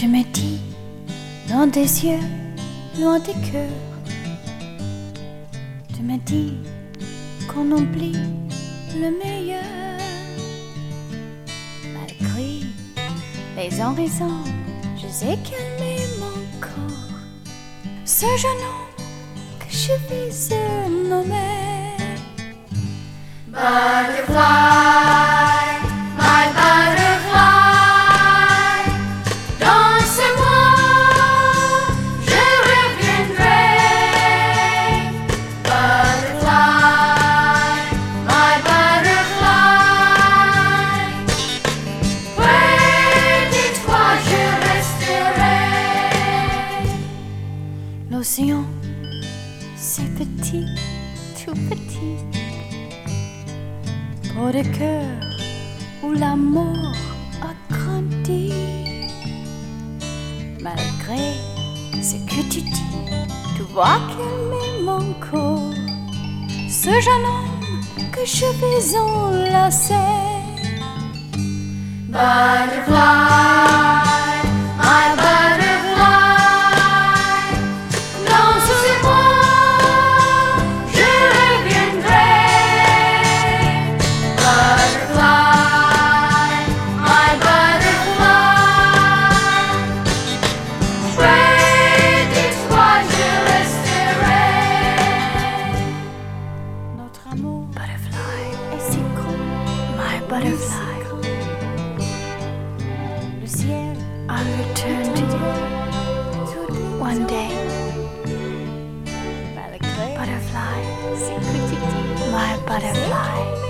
me dis, loin des yeux, loin des cœurs, tu me dis qu'on oublie le meilleur. Malgré les raisons, je sais qu'elle m'aime encore. Ce jeune homme que je vais nommer Butterfly, my butterfly. Dansez-moi, je reviendrai. Butterfly, my butterfly. Près de toi je resterai. L'océan, c'est petit, tout petit, pour le cœur où l'amour a grandi. Malgré ce que tu dis, tu vois qu'elle m'aime encore. Ce jeune homme que je vais enlacer. Butterfly, my butterfly. Dansez-moi, je reviendrai. Butterfly, my butterfly. Près de toi je resterai. Notre amour, butterfly, est si grand, my butterfly. Le ciel, I'll return to you one day. Butterfly, c'est petit, my butterfly.